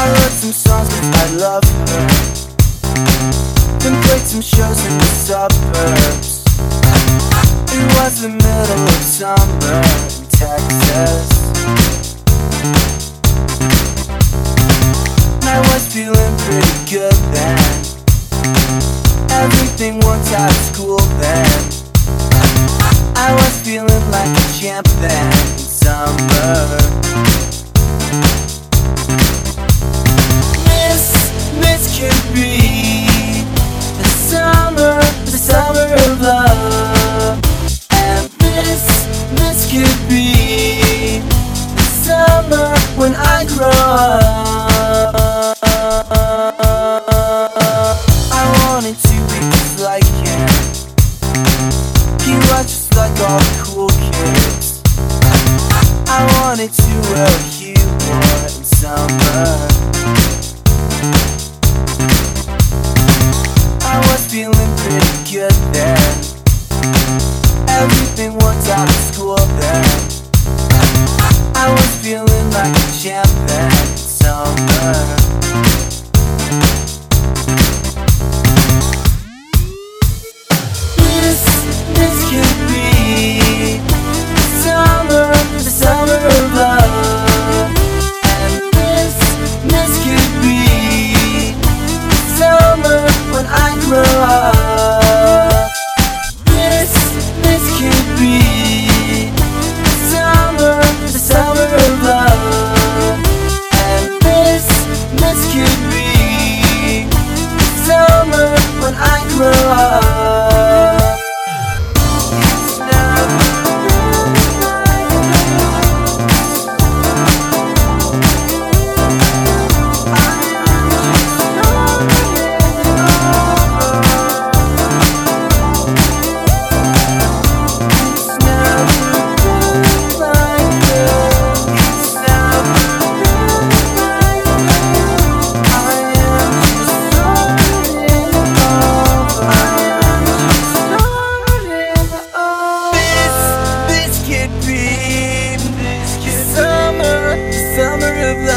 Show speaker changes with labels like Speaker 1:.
Speaker 1: I wrote some songs 'cause I love her, then played some shows in the suburbs. It was the middle of summer in Texas, and I was feeling pretty good then. Everything worked out at school then. I was feeling like a champ then in summer. This could be the summer of love. And this could be the summer when I grow up. I wanted to be just like him. He was just like all the cool kids. I wanted to wear what he wore in summer. I was feeling pretty good then. Everything worked out at school then. I was feeling like a champ then in summer. This could be the summer of love. And this could be the summer when I grow up. This could be the summer of love. And this could be the summer when I grow up. Summer of love.